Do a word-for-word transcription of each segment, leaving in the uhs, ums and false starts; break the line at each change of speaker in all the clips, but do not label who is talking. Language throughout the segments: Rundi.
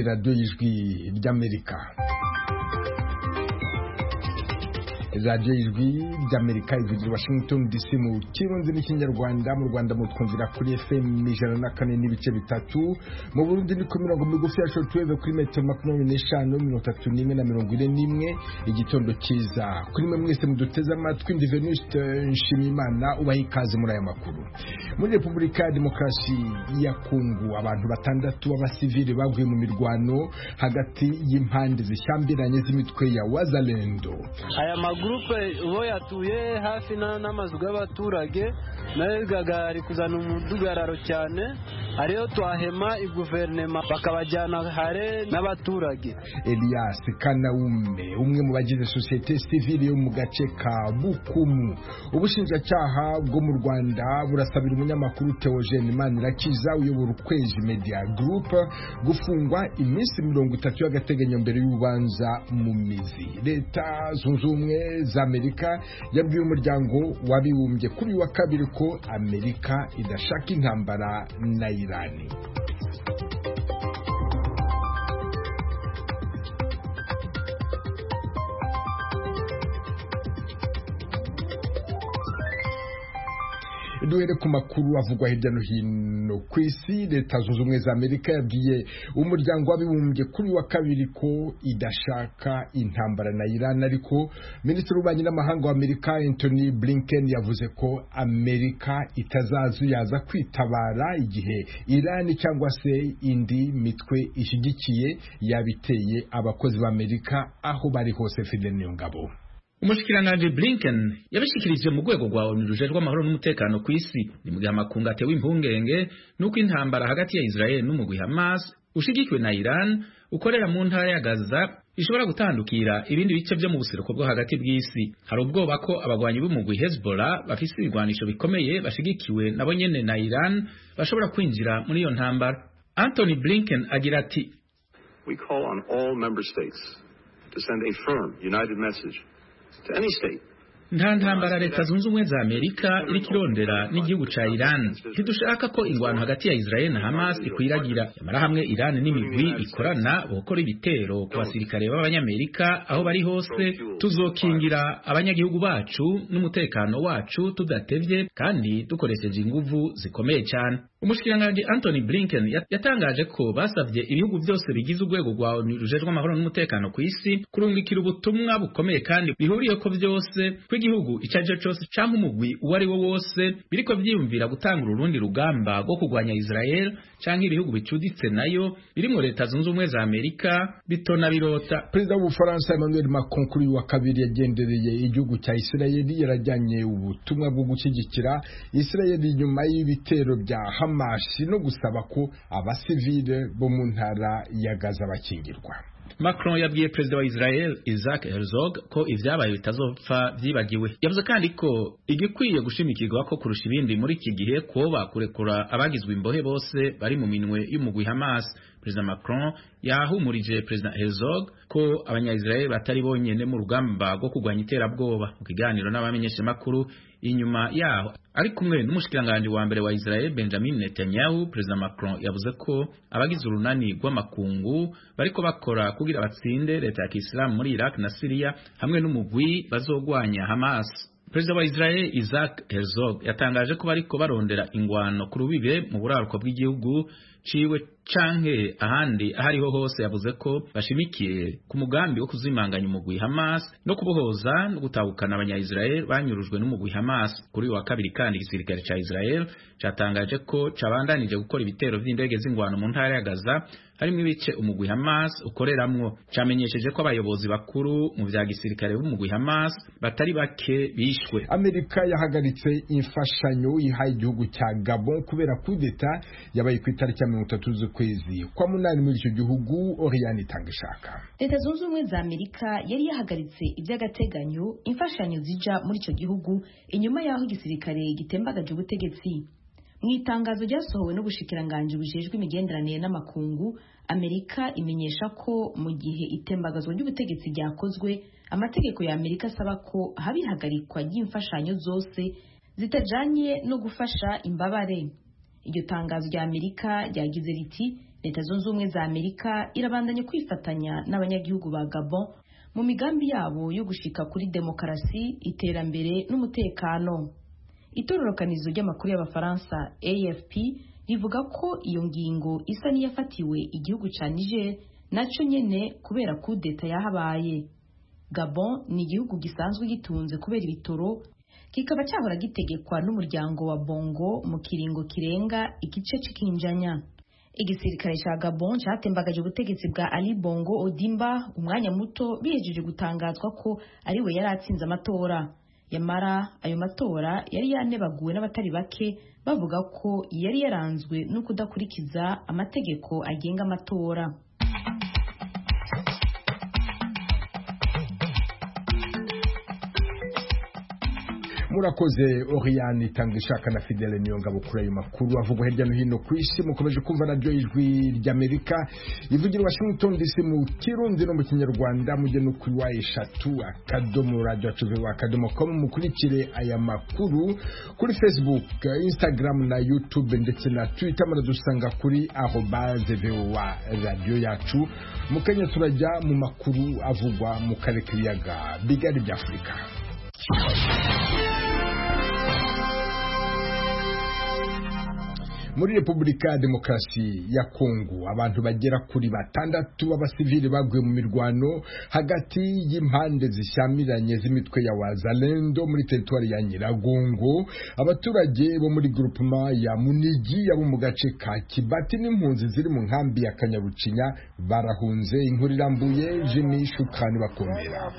radiyo y'ijwi ry'Amerika. radiyo y'ijwi ry'Amerika ivugira Washington D C mu kirundi n'ikinyarwanda. Mu Rwanda mutwumvira kuri F M ijana na kane n'ibice bitatu, mu Burundi ni ku mirongo migufi ya shortwave kuri metero makumyabiri n'eshanu mirongo itatu n'imwe na mirongo ine n'imwe. Igitondo cyiza kuri mwe mwese muduteze amatwi. Ndi Venuste Nshimiyimana ubaha ikaze muri aya makuru. Muri Repubulika ya Demokarasi ya Kongo abantu batandatu b'abasivili baguye mu mirwano hagati y'impande zishyambiranye z'imitwe ya Wazalendo.
Aya magrupe ubo yatuye hafi n'amazu y'abaturage nayo gagari kuzana umudugararo cyane, ariyo twahema iguverinema bakabajyana hare n'abaturage.
Elias Kanaume umwe mu bagize societe civile yo mu gace ka Bukumu. Ubushinjacyaha bwo mu Rwanda burasabira umunyamakuru Theogene Manirakiza uyobora Ukwezi Media Group gufungwa iminsi mirongo itatu y'agateganyo mbere y'urubanza mu mizi. Leta zunze ubumwe za Amerika yabwiye umuryango w'abibumbye kuri wa kabiri ko Amerika idashaka intambara na Irani. Duhere ku makuru avugwa hirya no hino ku isi. Leta zunze ubumwe za Amerika yabwiye umuryango w'abibumbye kuri wa kabiri ko idashaka intambara na Iran, ariko Minisitiri w'Ububanyi n'Amahanga wa Amerika Anthony Blinken yavuze ko Amerika itazazuyaza kwitabara igihe Iran cyangwa se indi mitwe ishyigikiye yabiteye abakozi b'Amerika aho bari hose. Fidel Niyongabo.
Umushikiranganje Blinken yabishikirije mu rwego rwa O N U rujejwe amahoro n'umutekano ku isi ni mu gihe amakungu atewe impungenge nuko intambara hagati ya Israel n'umugwi Hamas ushigikiwe na Iran ukorera mu ntara ya Gaza ishobora gutandukira ibindi bice byo mu buseruko bwo hagati bw'isi. Hari ubwoba ko abagwanyi b'umugwi Hezbollah bafise ibigwanisho bikomeye bashigikiwe nabo nyene na Iran bashobora kwinjira muri iyo ntambara. Anthony Blinken agira ati,
We call on all member states to send a firm united message to any state.
Nta ntambara Leta zunze ubumwe za Amerika iri kirondera n'igihugu ca Iran. Ntidushaka ko ingwano hagati ya Israel na Hamas ikwiragira. Yamara hamwe Iran n'imigwi ikorana bokora ibitero ku basirikare b'abanyamerika aho bari hose, tuzokingira abanyagihugu bacu n'umutekano wacu tudatevye kandi dukoresheje inguvu zikomeye cyane. Umushikiranganje Anthony Blinken yatangaje ko basavye ibihugu byose bigize urwego rwa O N U rujejwe amahoro n'umutekano ku isi kurungikira ubutumwa bukomeye kandi bihuriye ko byose igihugu icyaje cyose cyangwa umugwi uwo ari wo wose biriko byiyumvira gutanga urundi rugamba rwo kurwanya Israel cyangwa ibihugu bicuditse nayo birimo Leta zunze ubumwe za Amerika bitona birota.
Perezida w'Ubufaransa Emmanuel Macron kuri wa kabiri yagendereye igihugu cya Israel, yarajyanye ubutumwa bwo gushyigikira Israel nyuma y'ibitero bya Hamas no gusaba ko abasivile bo mu ntara ya Gaza bakingirwa.
Macron yabwiye Perezida wa Israel Isaac Herzog ko ivyabaye bitazopfa vyibagiwe. Yavuze kandi ko igikwiye gushimikirwa ko kurusha ibindi muri iki gihe ko bakurekura abagizwe imbohe bose bari mu minwe y'umugwi Hamas. Perezida Macron yahumurije Perezida Herzog ko abanya-Israel batari bonyene mu rugamba rwo kurwanya iterabwoba. Mu kiganiro n'abamenyesha makuru inyuma yaho ari kumwe n'umushikiranganje wa mbere wa Israel Benjamin Netanyahu, Perezida Macron yavuze ko abagize urunani rw'amakungu bariko bakora kugira batsinde leta ya Islam muri Iraq na Syria hamwe n'umugwi bazogwanya Hamas. Perezida wa Israel Isaac Herzog yatangaje ko bariko barondera ingwano ku rubibe mu buraruko bw'igihugu ciwe canke ahandi ahariho hose. Yavuze ko bashimikiye ku mugambi wo kuzimanganya umugwi Hamas no kubohoza no gutahukana abanya-Israel banyurujwe n'umugwi Hamas. Kuri wa kabiri kandi igisirikare ca Israel catangaje ko cabandanije gukora ibitero vy'indege z'ingwano mu ntara ya Gaza harimo ibice umugwi Hamas ukoreramwo. Camenyesheje ko abayobozi bakuru mu vya gisirikare b'umugwi Hamas batari bake bishwe.
Amerika yahagaritse imfashanyo ihaye igihugu cya Gabon kubera kudeta yabaye ku itariki ya mirongo itatu z'ukwezi kwa munani muri icyo gihugu. Oriane Itangishaka.
Leta zunze ubumwe za Amerika yari yahagaritse iby'agateganyo imfashanyo zija muri icyo gihugu inyuma yaho igisirikare gitembagaje ubutegetsi. Mu itangazo ryasohowe n'ubushikiranganje bujejwe imigenderanire n'amakungu, Amerika imenyesha ko mu gihe itembagazwa ry'ubutegetsi ryakozwe, amategeko ya Amerika asaba ko habihagarikwa ry'imfashanyo zose zitajanye no gufasha imbabare. Iryo tangazo rya Amerika ryagize riti leta zunze ubumwe za Amerika irabandanya kwifatanya n'abanyagihugu ba Gabon mu migambi yabo yo gushika kuri demokarasi, iterambere n'umutekano. Itororokanizo ry'amakuru y'abafaransa A F P rivuga ko iyo ngingo isa n'iyafatiwe igihugu ca Niger naco nyene kubera kudeta yahabaye. Gabon ni igihugu gisanzwe gitunze kubera ibitoro, kikaba cyahora gitegekwa n'umuryango wa Bongo mu kiringo kirenga igice c'ikinjanya. Igisirikare ca Gabon catembagaje ubutegetsi bwa Ali Bongo Odimba umwanya muto bihejeje gutangazwa ko ari we yari atsinze amatora. Yamara ayo matora yari yanebaguwe n'abatari bake bavuga ko yari yaranzwe no kudakurikiza amategeko agenga amatora.
Murakoze Oriane Tangishaka na Fidele Niyongabo kuri ayo makuru avugwa hirya no hino ku isi. Mukomeje kumva radio Ijwi ry'Amerika ivugira Washington D C mu Kirundi no mu Kinyarwanda. Mujye no kuri wa eshatu akadomo radio tuvewa akadomo com mukurikire aya makuru kuri Facebook, Instagram na YouTube ndetse na Twitter. Muradusanga kuri arobase voa radio yacu. Mukanya turajya mu makuru avugwa mu karere k'ibiyaga bigari bya Afurika. Muri Republika ya Demokarasi ya Kongo abantu bagera kuri batandatu b'abasivili baguye mu mirwano hagati y'impande zishyamiranye z'imitwe ya Wazalendo muri teritwari ya Nyiragongo. Abaturage bo muri groupement ya Munigi yabo mu gace ka Kibati n'impunzi ziri mu nkambi ya Kanyarucinya barahunze. Inkuru irambuye Jimmy Shukani bakomera.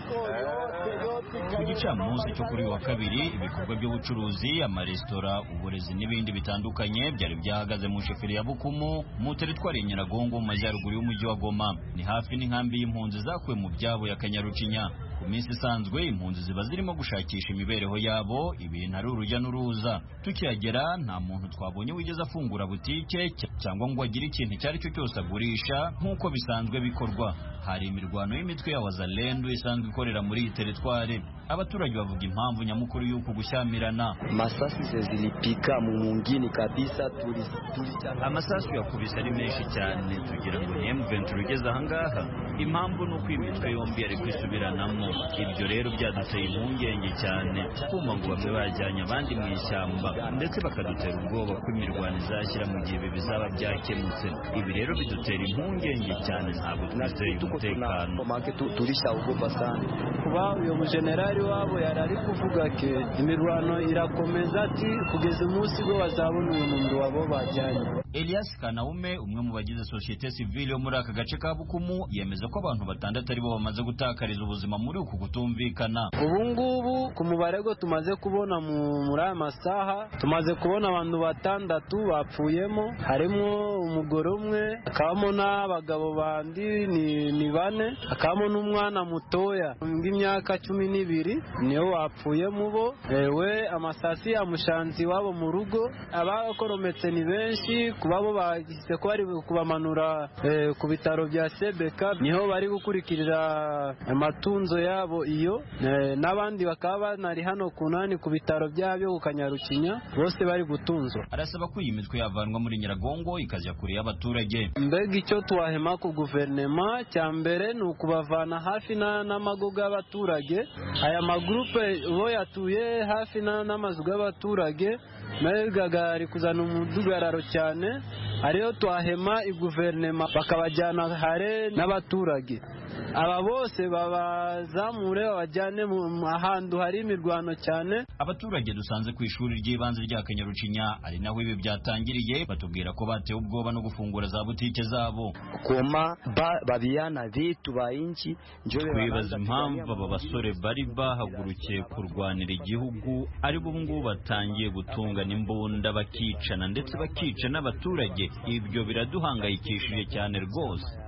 Ku gicamunsi cyo kuri wa kabiri ibikorwa by'ubucuruzi, amaresitora, uburezi n'ibindi bitandukanye byari byahagaze mu sheferi ya Bukumu mu teritwari ya Nyiragongo mu majyaruguru y'umujyi wa Goma. Ni hafi n'inkambi y'impunzi zakuwe mu byabo ya Kanyarucinya. Ku minsi isanzwe impunzi ziba zirimo gushakisha imibereho yabo, ibintu ari urujya n'uruza. Tukihagera nta muntu twabonye wigeze afungura butike cyangwa ngo agire ikintu icyo ari cyo cyose agurisha nk'uko bisanzwe bikorwa. Hari imirwano y'imitwe ya Wazalendo isanzwe ikorera muri iyi teritwari. Abaturage bavuga impamvu nyamukuru y'uko gushyamirana.
Masasi zilipika mu mungini kabisa, turi turi
amasasu yakubise ari menshi cyane tugira ngo ni M vingt-trois ugeze ahangaha. Impamvu nuko imitwe yombi yari kwisubiranamo. Ibyo rero byaduteye impungenge cyane kumva ngo bamwe bajyanye abandi mu ishyamba ndetse bakadutera ubwoba ko imirwano izashyira mu gihe bizaba byakemutse. Ibi rero bidutera impungenge cyane, ntabwo twizeye umutekano.
Tulishaogopa sana.
Kuba uyo mujenerali wabo yarari kuvuga ke imirwano irakomeza ati kugeza umunsi bwo bazabona uyu muntu wabo bajyanye.
Elias Kanaume, umwe mu bagize societe civile yo muri aka gace ka Bukumu, yemeza ko abantu batandatu ari bo bamaze gutakariza ubuzima muri uku kutumvikana.
Ubu ngubu ku mubare go tumaze kubona muri aya masaha tumaze kubona abantu batandatu bapfuyemo, harimo umugore umwe, akabamo n'abagabo bandi ni, ni bane, akabamo n'umwana mutoya ng'imyaka cumi n'ibiri niyo wapfuye mubo. Ewe amasasi amushanzi wabo mu rugo, abakorometse ni benshi, kubabo bagise ko bari kubamanura eh, ku bitaro bya Sebeka niho bari gukurikirira amatunzo yabo iyo eh, n'abandi bakaba banari hano kunani ku bitaro byabyo Kanyarucinya bose bari gutunzwa.
Arasaba ko iyi mitwe yavanwa muri Nyiragongo ikajya kure y'abaturage.
Mbega icyo twahema ku guverinema cya mbere ni ukubavana hafi n'amago y'abaturage. Aya magrupe bo yatuye hafi n'amazu y'abaturage mbega ari kuzana umudugararo cyane, ariyo twahema iguverinema bakabajyana hare n'abaturage. Aba bose babazamure babajyane mu ahantu hari imirwano cyane.
Abaturage dusanze ku ishuri ry'ibanze rya Kanyarucinya ari naho ibi byatangiriye, batubwira ko batewe ubwoba no gufungura za butike zabo.
Koma babiyana vitu ba inchi njore
kwibaza impamvu aba basore bari bahagurukiye kurwanira igihugu ari bo ngubu batangiye gutungana imbunda bakicana ndetse bakica n'abaturage. Ibyo biraduhangayikishije cyane rwose.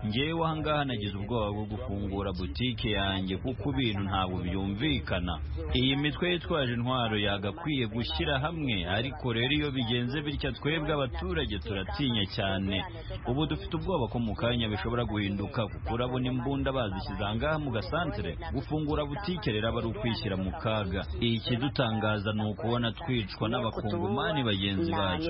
ngewe ahangaha nagize ubwoba bwo gufungura butike yanjye kuko ibintu ntabwo byumvikana. Iyi mitwe yitwaje intwaro yagakwiye gushyira hamwe, ariko rero iyo bigenze bitya twebwe abaturage turatinya cyane. Ubu dufite ubwoba ko mu kanya bishobora guhinduka kuko urabona imbunda bazishyize ahangaha mu gasantere. Gufungura butike rero aba ari ukwishyira mu kaga. Ikidutangaza ni ukubona twicwa n'abakongomani bagenzi bacu.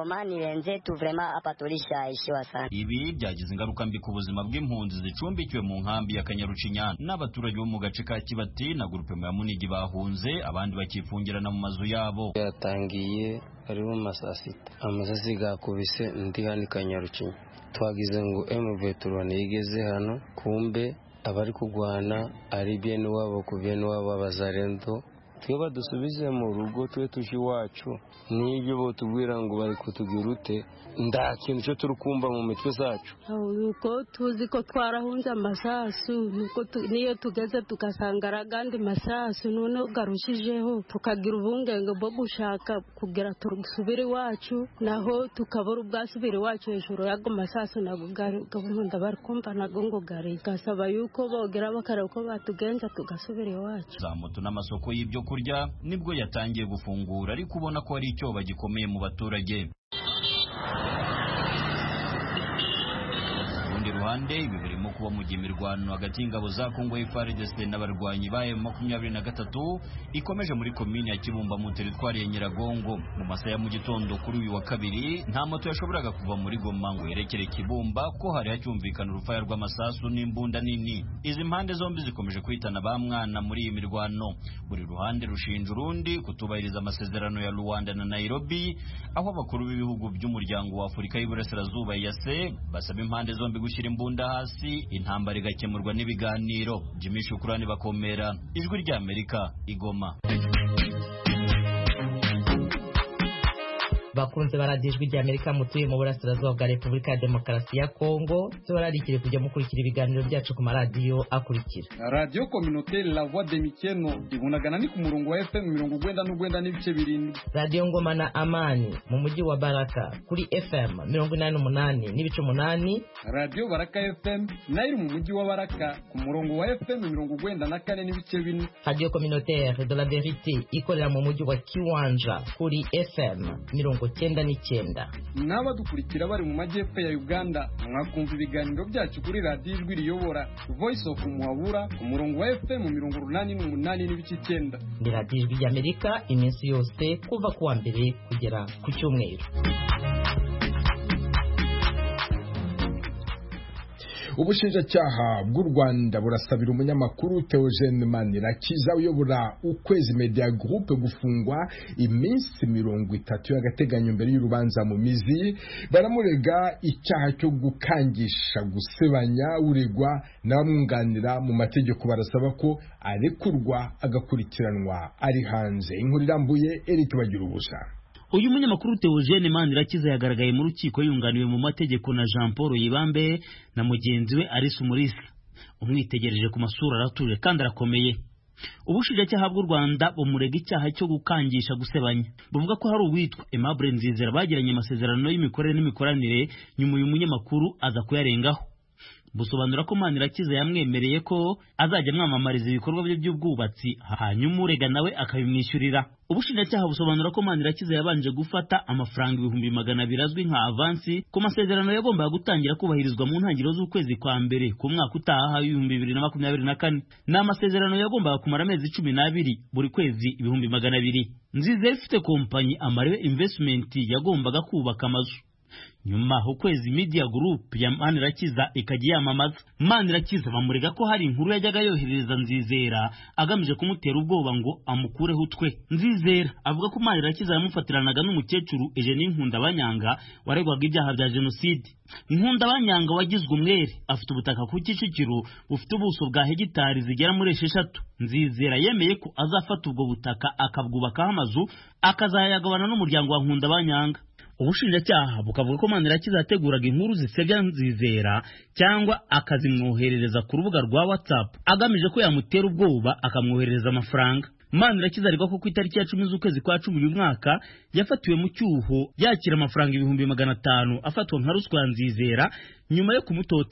Ibi byagize ingaruka mbi ku buzima bw'impunzi zicumbikiwe mu nkambi ya Kanyarucinya n'abaturage bo mu gace ka Kibati na grupe ya Munigi bahunze, abandi bakifungirana mu mazu yabo.
Yatangiye ari mu masasita, amasasi gakubise ndi hano Kanyarucinya, twagize ngo M vingt-trois nigeze hano, kumbe abari kugwana ari bene wabo ku bene wabo abazarendo. Twe badusubize mu rugo twe tuje iwacu, n'ibyo bo tubwira ngo bari kutugira ute, nda kintu cyo turukumva mu mitwe zacu.
Nuko tuzi ko twarahunze amasasu, nuko niyo tugeze tugasanga aragandi masasu, none garushijeho tukagira ubungenge bwo gushaka kugira turusubire iwacu, naho tukabura ubwasubire iwacu hejuru yago masasu nago gabunda bari kumva nago ngo gari gasaba yuko bogera bakara uko batugenza tugasubira iwacu.
Za moto n'amasoko y'ibyo kurya nibwo yatangiye gufungura, ariko ubona ko ari icyo bagikomeye mu baturage. Urundi ruhande ibi birimo kuba mu gihe imirwano hagati y'ingabo za Kongo F A R D C n'abarwanyi ba M makumyabiri na gatatu ikomeje muri komini ya Kibumba mu teritwari ya Nyiragongo. Mu masaha ya mu gitondo kuri uyu wa kabiri nta moto yashoboraga kuva muri Goma ngo yerekere Kibumba ko hari hacyumvikana urufaya rw'amasasu n'imbunda nini. Izi mpande zombi zikomeje kwitana ba mwana muri iyi mirwano. Buri ruhande rushinja urundi kutubahiriza amasezerano ya Rwanda na Nairobi, aho abakuru b'ibihugu by'umuryango wa Afurika y'Iburasirazuba E A C basaba impande zombi gushyira imbunda hasi, intambara igakemurwa n'ibiganiro. Jimmy Shukrani Bakomera, Ijwi rya Amerika, Igoma.
Bakunze baradijwe rya Amerika mutuye mu burasirazuba bwa Repubulika ya Demokarasi ya Kongo, tubararikire kujya mukurikira ibiganiro byacu ku maradiyo akurikira.
Radio Communautaire La Voix de Mikeno ibunagana ni ku murongo wa F M mirongo urwenda n'urwenda n'ibice birindwi.
Radio Ngoma na Amani mu mujyi wa Baraka kuri F M mirongo inani n'umunani n'ibice umunani.
Radio Baraka F M nayo mu mujyi wa Baraka ku murongo wa F M mirongo urwenda na kane n'ibice bine.
Radio Communautaire de la Vérité ikorera mu mujyi wa Kiwanja kuri F M mirongo cyenda n'icyenda.
Naba dukurikira bari mu majyepfo ya Uganda mwakumva ibiganiro byacu kuri Radio Ijwi Riyobora Voice of Muhabura ku murongo wa F M mirongo urunani n'umunani n'ibice icyenda.
Ni Radio Ijwi y'Amerika iminsi yose kuva ku wa mbere kugera ku cyumweru.
Ubushinjacyaha bw'u Rwanda burasabira umunyamakuru Theogene Manirakiza uyobora Ukwezi Media Group gufungwa iminsi mirongo itatu y'agateganyo mbere y'urubanza mu mizi. Baramurega icyaha cyo gukangisha gusebanya uregwa n'abamwunganira mu mategeko, barasaba ko arekurwa agakurikiranwa ari hanze. Inkuru irambuye Eric Bagirubusa.
Uyu munyamakuru Theogene Manirakiza yagaragaye mu rukiko yunganiwe mu mategeko na Jean Paul Yibambe na mugenzi we Alice Umulisa. Umwitegereje ku masura aratuje kandi arakomeye. Ubushinjacyaha bw'u Rwanda bumurega icyaha cyo gukangisha gusebanya. Buvuga ko hari uwitwa Aimable Nzizera bagiranye amasezerano y'imikorere n'imikoranire, nyuma uyu munyamakuru aza kuyarengaho. Busobanura ko Manirakiza yamwemereye ko azajya mwamamariza ibikorwa bye by'ubwubatsi, hanyuma urega nawe akabimwishyurira. Ubushinjacyaha busobanura ko Manirakiza yabanje gufata amafaranga ibihumbi magana abiri azwi nka avansi ku masezerano yagombaga gutangira kubahirizwa mu ntangiriro z'ukwezi kwa mbere ku mwaka utaha w'ibihumbi bibiri na makumyabiri na kane. Ni amasezerano yagombaga kumara amezi cumi n'abiri, buri kwezi ibihumbi magana abiri. Nzizera ifite kompanyi Amarewe Investment yagombaga kubaka amazu. Nyuma Ukwezi Media Group ya Manirakiza ikajya yamamaza. Manirakiza bamurega ko hari inkuru yajyaga yoherereza Nzizera agamije kumutera ubwoba ngo amukureho utwe. Nzizera avuga ko Manirakiza yamufatiranaga n'umukecuru Eugenie Nkundabanyanga waregwaga ibyaha bya jenoside. Nkundabanyanga wagizwe umwere afite ubutaka ku Kicukiro bufite ubuso bwa hegitari zigera muri esheshatu. Nzizera yemeye ko azafata ubwo butaka akabwubakaho amazu akazayagabana n'umuryango wa Nkundabanyanga. Ubushinjacyaha bukavuga ko Manirakiza yateguraga inkuru zisebya Nzizera cyangwa akazimwoherereza ku rubuga rwa WhatsApp agamije ko yamutera ubwoba akamwoherereza amafaranga. Manirakiza ariko ko ku itariki ya cumi z'ukwezi kwa cumi uyu mwaka yafatiwe mu cyuho yakira amafaranga ibihumbi magana atanu afatwa nka ruswa ya Nzizera nyuma yo kumutoteza.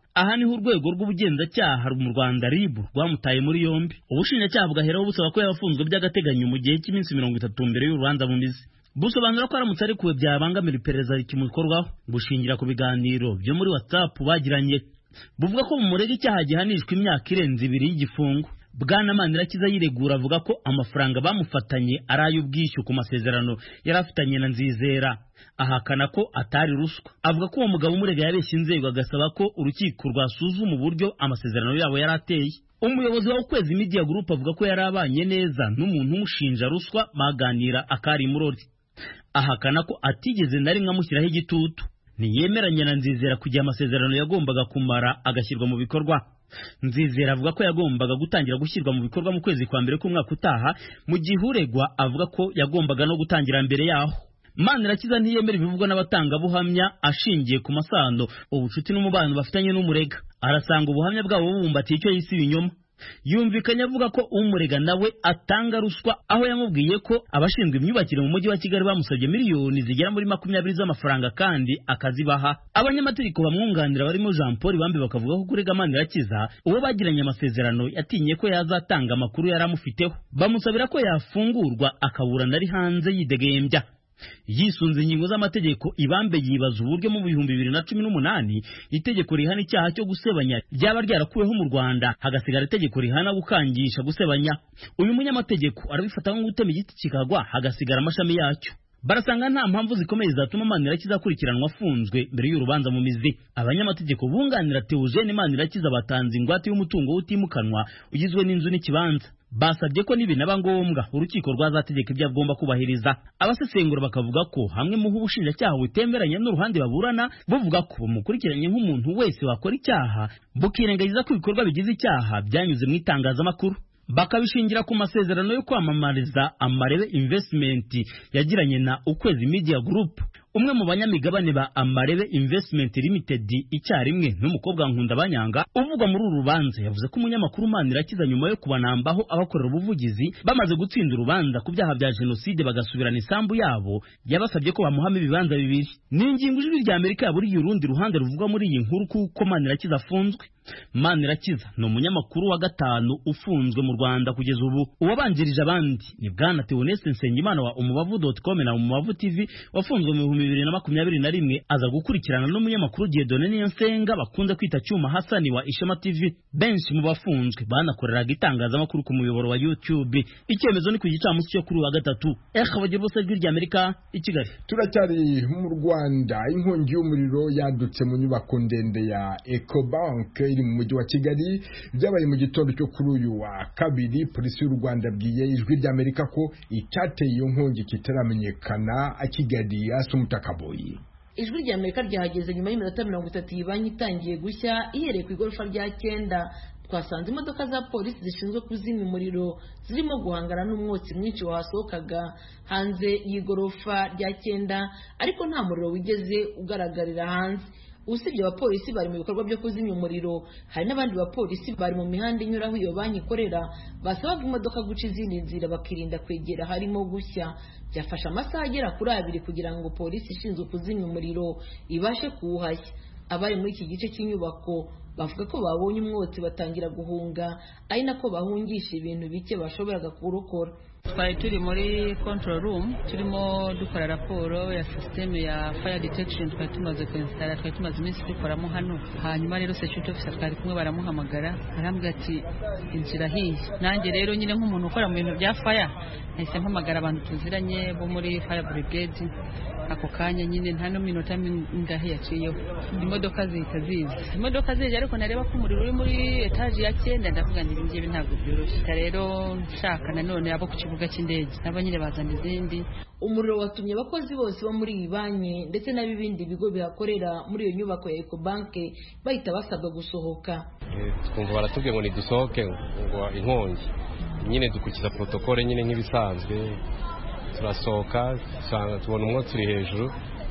aha niho urwego rw'ubugenzacyaha mu Rwanda R I B rwamutaye muri yombi. Ubushinjacyaha bugaheraho busaba ko yafunzwe by'agateganyo mu gihe cy'iminsi mirongo itatu mbere y'urubanza mu mizi. Busobanura ko aramutse arekuwe byabangamira iperereza rikimukorwaho bushingira ku biganiro byo muri WhatsApp bagiranye. Buvuga ko mu murega icyaha gihanishwa imyaka irenze ibiri y'igifungo. Bwana Manirakiza yiregura avuga ko amafaranga bamufatanye ari ay'ubwishyu ku masezerano yarafitanye na Nzizera. Ahakana ko atari ruswa. Avuga ko uwo mugabo umurega yabeshye inzego agasaba ko urukiko rwasuzuma uburyo amasezerano yabo yarateye. Umuyobozi wa Ukwezi Media Group avuga ko yarabanye neza n'umuntu umushinja ruswa maganira akari murori. Ahakana ko atigeze na rimwe amushyiraho igitutu. Niyemeranya na Nzizera kugira amasezerano yagombaga kumara agashyirwa mu bikorwa. Nzizera avuga ko yagombaga gutangira gushyirwa mu bikorwa mu kwezi kwa mbere k'umwaka utaha, mu gihe uregwa avuga ko yagombaga no gutangira mbere yaho. Manirakiza ntiyemera ibivugwa n'abatangabuhamya ashingiye ku masano ubucuti n'umubano bafitanye n'umurega. Arasanga ubuhamya bwabo bubumbatiye icyo yise ibinyoma. Yumvikanye avuga ko umurega nawe atanga ruswa, aho yamubwiye ko abashinzwe imyubakire mu mujyi wa Kigali bamusabye miliyoni zigera muri makumyabiri z'amafaranga kandi akazibaha. Abanyamategeko bamwunganira barimo Jean Paul Bambe bakavuga ko kurega Manirakiza uwo bagiranye amasezerano yatinye ko yazatanga amakuru yaramufiteho. Bamusabira ko yafungurwa akaburana ari hanze yidegembya. Yisunze ingingo z'amategeko, Ibambe yibaza uburyo mu bihumbi bibiri na cumi n'umunani itegeko rihana icyaha cyo gusebanya ryaba ryarakuweho mu Rwanda hagasigara itegeko rihana gukangisha gusebanya. Uyu munyamategeko arabifata nko gutema igiti kikagwa hagasigara amashami yacyo. Barasanga nta mpamvu zikomeye zatuma Manirakiza akurikiranwa afunzwe mbere y'urubanza mu mizi. Abanyamategeko bunganira Theogene Manirakiza batanze ingwate y'umutungo utimukanwa ugizwe n'inzu n'ikibanza. Basabye ko nibinaba ngombwa urukiko rwazategeka ibyo agomba kubahiriza. Abasesengura bakavuga ko hamwe mu ubushinjacyaha butemeranya n'uruhande baburana buvuga ko bumukurikiranye nk'umuntu wese wakora icyaha, bukirengagiza ko ibikorwa bigize icyaha byanyuze mu itangazamakuru. Bakabishingira ku masezerano yo kwamamariza Amarebe Investment yagiranye na Ukwezi Media Group. Umwe mu banyamigabane ba Amarebe Investment Limited icyarimwe n'umukobwa Nkunda Banyanga uvugwa muri uru rubanza yavuze ko umunyamakuru Manirakiza nyuma yo kubanambaho abakorera ubuvugizi bamaze gutsinda urubanza ku byaha bya jenoside bagasubirana isambu yabo, yabasabye ko bamuhama ibibanza bibiri. N'ingingo ijwi rya Amerika yaburiye urundi ruhande ruvugwa muri iyi nkuru kuko Manirakiza afunzwe. Manirakiza ni umunyamakuru wa gatanu ufunzwe mu Rwanda kugeza ubu. Uwabanjirije abandi ni Bwana Theoneste Nsengimana wa umubavu dot com na umubavu T V wafunzwe mu bibiri na makumyabiri na rimwe aza gukurikirana n'umunyamakuru Dieudonne Niyosenga bakunze kwita Cyuma Hasani wa Ishema T V. Benshi mu bafunzwe banakoreraga itangazamakuru ku muyoboro wa YouTube. Icyemezo ni ku gicamunsi cyo kuri wa gatatu. Ekabagira bose rw'irya Amerika i Kigali.
Turacyari mu Rwanda. Inkongi y'umuriro yadutse mu nyubako ndende ya Ecobank iri mu mujyi wa Kigali. Byabaye mu gitondo cyo kuri uyu wa kabiri. Polisi y'u Rwanda bwiye ijwi rya Amerika ko icyateye iyo nkongi kitaramenyekana. Kigali Asumutakaboyi.
Ijwi rya Amerika ryahageze nyuma y'iminota mirongo itatu yibanyi itangiye gushya ihereye ku igorofa rya cyenda. Twasanze imodoka za polisi zishinzwe kuzimya umuriro zirimo guhangana n'umwotsi mwinshi wasohokaga hanze y'igorofa rya cyenda, ariko nta muriro wigeze ugaragarira hanze. Usibye abapolisi bari mu bikorwa byo kuzimya umuriro, hari n'abandi bapolisi bari mu mihanda inyuraho iyo banki ikorera basabaga imodoka guca izindi nzira bakirinda kwegera harimo gushya. Byafashe amasaha agera kuri abiri kugira ngo polisi ishinzwe kuzimya umuriro ibashe kuwuhashya. Abari muri iki gice cy'inyubako bavuga ko babonye umwotsi batangira guhunga, ari nako bahungisha ibintu bike bashoboraga kurokora.
Twari turi muri control room turimo dukora raporo ya system ya fire detection, twari tumaze kwinstara, twari tumaze iminsi dukoramo hano. Hanyuma rero security officer twari kumwe baramuhamagara arambwira ati inzira hiye. Nanjye rero nyine nk'umuntu ukora mu bintu bya fire nahise mpamagara abantu tuziranye bo muri fire brigade. Ako kanya nyine nta no minota ngahe yaciyeho imodoka zihita ziza. Imodoka zije ariko nareba ko umuriro uri muri etage ya cyenda, ndavuga nti ngiye ntabwo byoroshye. Rero nshaka nanone abo ku kibuga cy'indege nabo nyine bazana izindi.
Umuriro watumye abakozi bose bo muri iyi banki ndetse n'ibindi bigo bihakorera muri iyo nyubako ya Ecobank bahita basabwa gusohoka.
Twumva baratubwiye ngo nidusohoke ngo inkongi, nyine dukurikiza protokole nyine nk'ibisanzwe. Turasohoka tubona umwotsi uri hejuru,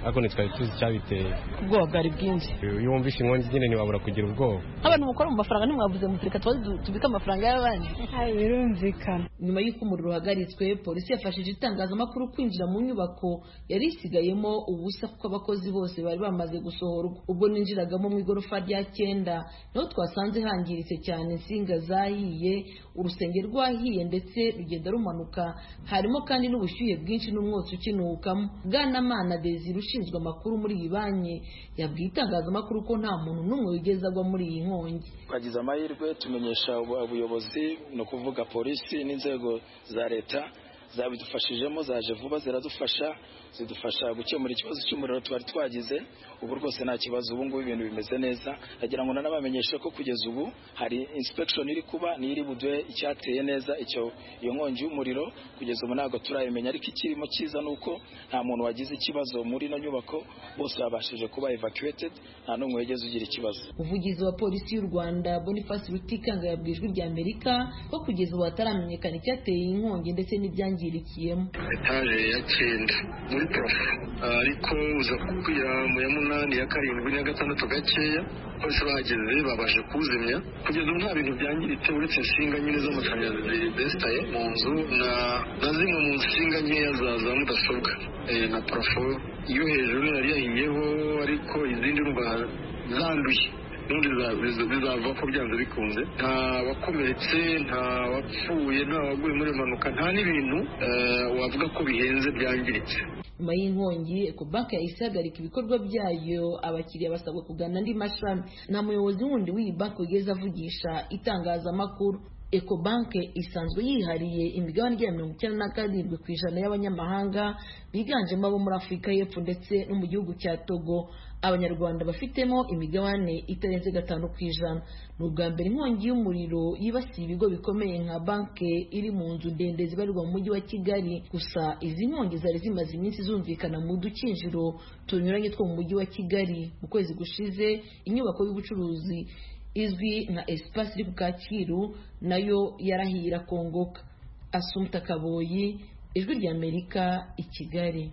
ariko ntitwari tuzi icyabiteye.
Ubwoba bwari bwinshi.
Iyo wumvise inkongi nyine ntiwabura kugira ubwoba.
Abantu mukora mu mafaranga ntimwavuze mutureka tubika amafaranga y'abandi.
Birumvikana. Nyuma y'uko umuriro uhagaritswe, polisi yafashije itangazamakuru kwinjira mu nyubako yari isigayemo ubusa kuko abakozi bose bari bamaze gusohorwa. Ubwo ninjiragamo mu igorofa rya cyenda niho twasanze hangiritse cyane, insinga zahiye, urusenge rwahiye ndetse rugenda rumanuka, harimo kandi n'ubushyuhe bwinshi n'umwotsi ukinukamo. Bwanamana Desire ushinzwe amakuru muri iyi banki yabwiye itangazamakuru ko nta muntu n'umwe wigeze agwa muri iyi nkongi.
Twagize amahirwe tumenyesha ubuyobozi, no kuvuga polisi n'inzego za leta zabidufashijemo, zaje vuba ziradufasha, zidufasha gukemura ikibazo cy'umuriro twari twagize. Ubu rwose nta kibazo, ubu ngubu ibintu bimeze neza. Ndagira ngo nanabamenyeshe ko kugeza ubu hari inspection iri kuba ni iri budwe icyateye neza icyo iyo nkongi y'umuriro. Kugeza ubu ntabwo turayimenya, ariko ikirimo cyiza nuko nta muntu wagize ikibazo muri no nyubako, bose babashije kuba evacuated, nta n'umwe wigeze ugira ikibazo.
Umuvugizi wa polisi y'u Rwanda Boniface Rutikanga yabwiye Ijwi rya Amerika ko kugeza ubu hataramenyekana icyateye inkongi ndetse n'ibyangirikiyemo.
Etaje ya cyenda muri prof, ariko uza kukwira mu ya munani ya karindwi na gatandatu gakeya polisi bahageze babashe kuzimya. Kugeza ubu nta bintu byangiritse uretse insinga nyine z'amashanyarazi zesitaye mu nzu na na zimwe mu nsinga nkeya za za mudasobwa na parafo iyo hejuru yari yahiyeho, ariko izindi numva zanduye n'undi bizava ko byanze bikunze. Nta wakomeretse, nta wapfuye, nta waguye muri impanuka, nta n'ibintu wavuga ko bihenze byangiritse.
Nyuma y'inkongi, Ecobank yahise ihagarika ibikorwa byayo, abakiriya basabwa kugana andi mashami. Nta muyobozi wundi w'iyi banki wigeze avugisha itangazamakuru. Ecobank isanzwe yihariye imigabane ya mirongo icyenda na karindwi ku ijana y'abanyamahanga biganjemo abo muri Afurika y'Epfo ndetse no mu gihugu cya Togo. Abanyarwanda bafitemo imigabane itarenze gatanu ku ijana. Ni ubwa mbere inkongi y'umuriro yibasiye ibigo bikomeye nka banki iri mu nzu ndende zibarirwa mu mujyi wa Kigali. Gusa izi nkongi zari zimaze iminsi zumvikana mu dukinjiro tunyuranye two mu mujyi wa Kigali. Mu kwezi gushize, inyubako y'ubucuruzi izwi nka Espace iri ku Kacyiru nayo yarahiye irakongoka. Assumpta Kaboyi, Ijwi rya Amerika, i Kigali.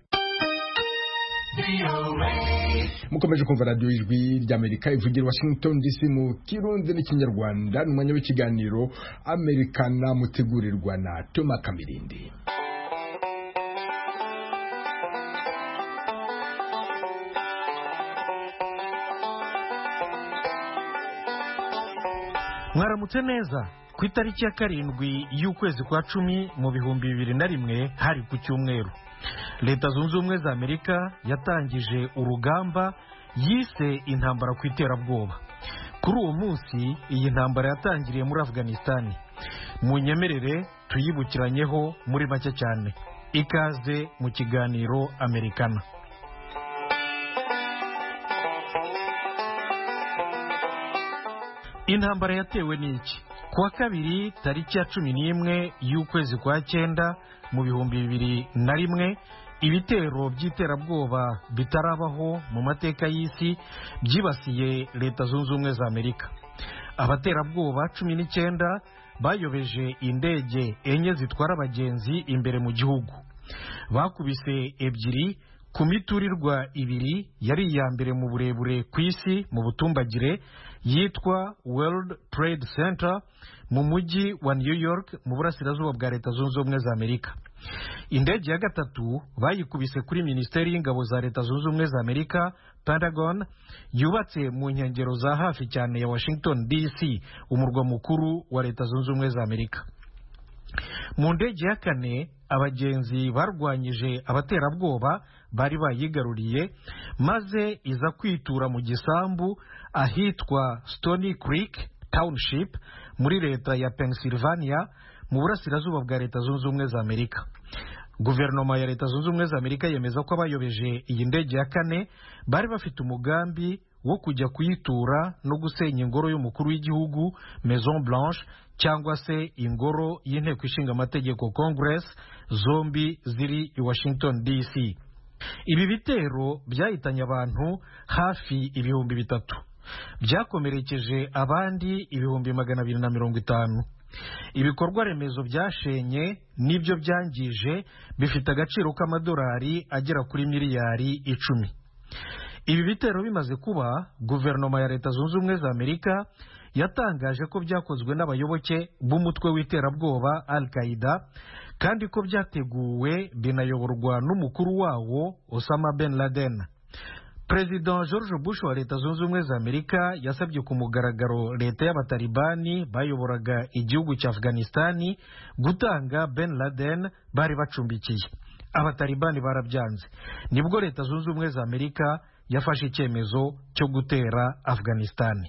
Mukomeje kumva radio Ijwi ry'Amerika ivugira Washington D C mu Kirundi n'Ikinyarwanda, n'umwanya w'ikiganiro Americana mutegurirwa na Toma Kamirindi.
Mwaramutse neza. Ku itariki ya karindwi y'ukwezi kwa cumi mu bihumbi bibiri na rimwe hari ku cyumweru, Leta Zunze Ubumwe za Amerika yatangije urugamba yise intambara ku iterabwoba. Kuri uwo munsi iyi ntambara yatangiriye muri Afghanistan. Mu nyemerere tuyibukiranyeho muri make cyane. Ikaze mu kiganiro Americana. Intambara yatewe n'iki? Kuwa kabiri tariki ya cumi n'imwe y'ukwezi kwa cyenda mu bihumbi bibiri na rimwe, ibitero by'iterabwoba bitarabaho mu mateka y'isi byibasiye Leta Zunze Ubumwe za Amerika. Abaterabwoba cumi n'icyenda bayobeje indege enye zitwara abagenzi imbere mu gihugu. Bakubise ebyiri ku miturirwa ibiri yari iya mbere mu burebure ku isi mu butumbagire yitwa World Trade Center mu mujyi wa New York mu burasirazuba bwa Leta Zunze Ubumwe za Amerika. Indege ya gatatu bayikubise kuri Minisiteri y'Ingabo za Leta Zunze Ubumwe za Amerika, Pentagon, yubatse mu nkengero za hafi cyane ya Washington D C, umurwa mukuru wa Leta Zunze Ubumwe za Amerika. Mu ndege ya kane abagenzi barwanyije abaterabwoba bari bayigaruriye, maze iza kwitura mu gisambu ahitwa Stony Creek Township muri leta ya Pennsylvania mu burasirazuba bwa Leta Zunze Ubumwe za Amerika. Guverinoma ya Leta Zunze Ubumwe za Amerika yemeza ko abayobeje iyi ndege ya kane bari bafite umugambi wo kujya kuyitura no gusenya ingoro y'umukuru w'igihugu Maison Blanche cyangwa se ingoro y'inteko ishinga amategeko Congress, zombi ziri i Washington D C. Ibi bitero byahitanye abantu hafi ibihumbi bitatu, byakomerekeje abandi ibihumbi magana abiri na mirongo itanu. Ibikorwa remezo byashenye n'ibyo byangije bifite agaciro k'amadolari agera kuri miliyari icumi. Ibi bitero bimaze kuba, guverinoma ya Leta Zunze Ubumwe za Amerika yatangaje ko byakozwe n'abayoboke b'umutwe w'iterabwoba Al-Qaeda kandi ko byateguwe binayoborwa n'umukuru wawo Osama bin Laden. President George Bush wa Leta Zunze Ubumwe za Amerika yasabye ku mugaragaro leta y'abatalibani bayoboraga igihugu cya Afghanistani gutanga bin Laden bari bacumbikiye. Abatalibani barabyanze. Nibwo Leta Zunze Ubumwe za Amerika yafashe icyemezo cyo gutera Afghanistani.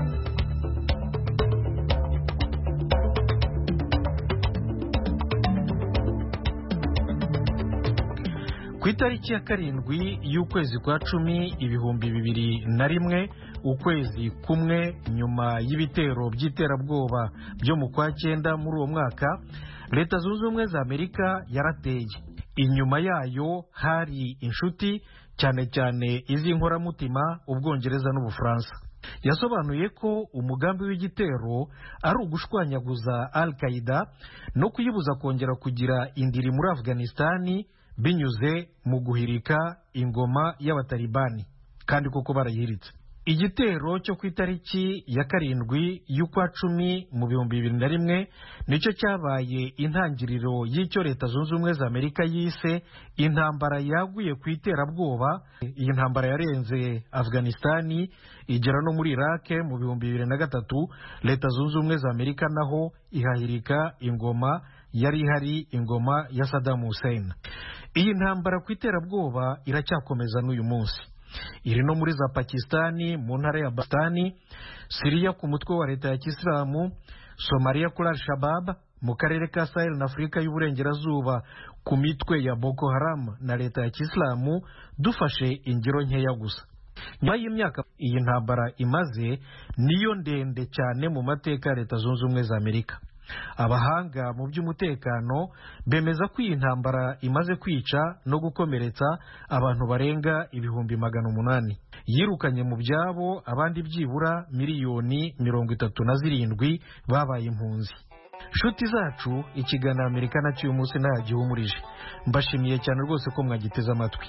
Ku itariki ya karindwi y'ukwezi kwa cumi ibihumbi bibiri na rimwe, ukwezi kumwe nyuma y'ibitero by'iterabwoba byo mu kwa cyenda muri uwo mwaka, Leta Zunze Ubumwe za Amerika yarateye. Inyuma yayo hari inshuti cyane cyane iz'inkoramutima Ubwongereza n'Ubufaransa. Yasobanuye ko umugambi w'igitero ari ugushwanyaguza Al-Qaeda no kuyibuza kongera kugira indiri muri Afghanistani binyuze mu guhirika ingoma y'abatalibani, kandi koko barayihiritse. Igitero cyo ku itariki ya karindwi y'ukwa cumi mu bihumbi bibiri na rimwe nicyo cyabaye intangiriro y'icyo Leta Zunze Ubumwe za Amerika yise intambara yaguye ku iterabwoba. Iyi ntambara yarenze Afghanistani igera no muri Iraq mu bihumbi bibiri na gatatu. Leta Zunze Ubumwe za Amerika naho ihahirika ingoma yari ihari, ingoma ya Saddam Hussein. Iyi ntambara ku iterabwoba iracyakomeza n'uyu munsi. Iri no muri za Pakistani mu ntara ya Bastani, Syria ku mutwe wa leta ya Kisilamu, Somalia kuri Al-Shabaab, mu karere ka Sahel na Afurika y'Uburengerazuba ku mitwe ya Boko Haram na leta ya Kisilamu, dufashe ingero nkeya gusa. Nyuma y'imyaka iyi ntambara imaze niyo ndende cyane mu mateka ya Leta Zunze Ubumwe za Amerika. Abahanga mu by'umutekano bemeza ko iyi ntambara imaze kwica no gukomeretsa abantu barenga ibihumbi magana umunani. Yirukanye mu byabo abandi byibura miliyoni mirongo itatu na zirindwi babaye impunzi. Nshuti zacu, ikiganiro Amerika na cy'uyu munsi ntagihumurije. Mbashimiye cyane rwose ko mwagiteze amatwi.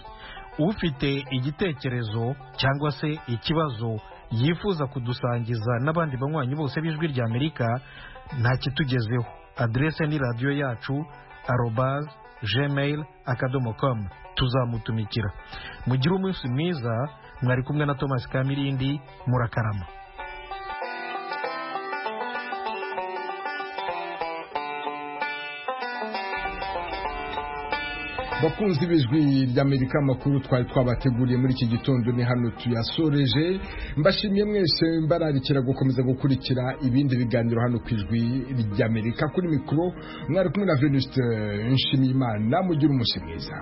Ufite igitekerezo cyangwa se ikibazo yifuza kudusangiza n'abandi banywanyi bose b'Ijwi rya Amerika, ntakitugezeho. Adrese ni radio yacu arobase gmail akadomo com. Tuzamutumikira. Mugire umunsi mwiza. Mwari kumwe na Thomas Kamirindi. Murakarama.
Bakunzi b'Ijwi ry'Amerika, amakuru twari twabateguriye muri iki gitondo ni hano tuyasoreje. Mbashimiye mwese, mbararikira gukomeza gukurikira ibindi biganiro hano ku Ijwi ry'Amerika. Kuri mikoro mwari kumwe na Venuste Nshimiyimana. Mugire umunsi mwiza.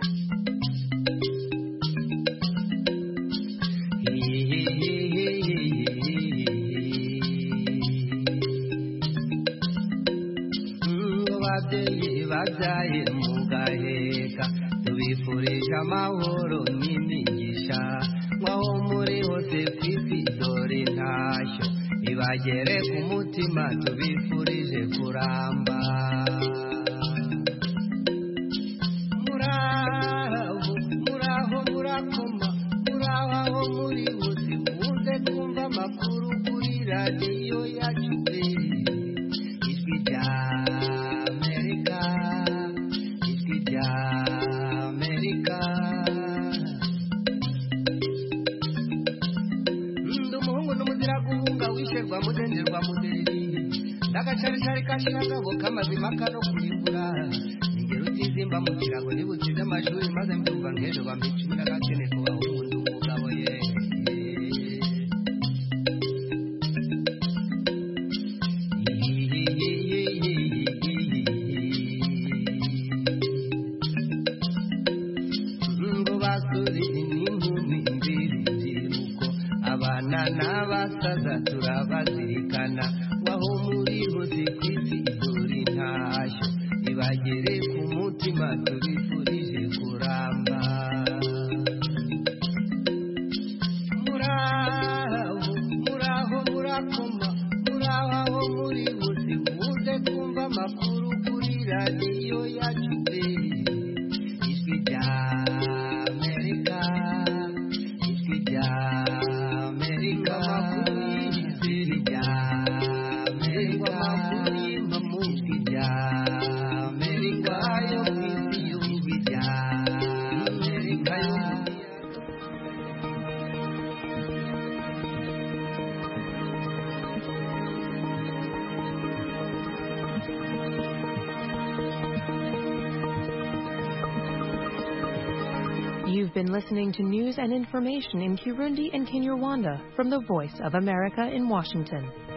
Tubifurije amahoro n'imigisha, mwaho muri hose kw'isi dore ntashyo ibagere ku mutima, tubifurije kuramba. Muraho muraho murakoma, muraho aho muri hose muze kumva amakuru kuri radiyo yacu Ijwi rya Amerika, Ijwi rya Amerika. Ndi umuhungu n'umuzira guhunga, wisherwa mudenderwa muderi, ndagacaricari kashiragabo k'amazima kano kurimbura, ingero utizimba mu kirago nibutsize amashuri maze mbyumva nk'ejo bambicumira gakene kubaho umuntu umugabo ye. N'abasaza turabazirikana, waho muri hose kw'isi dore ntashyo ibagere ku mutima, tubifurije kuramba.
You've been listening to news and information in Kirundi and Kinyarwanda from the Voice of America in Washington.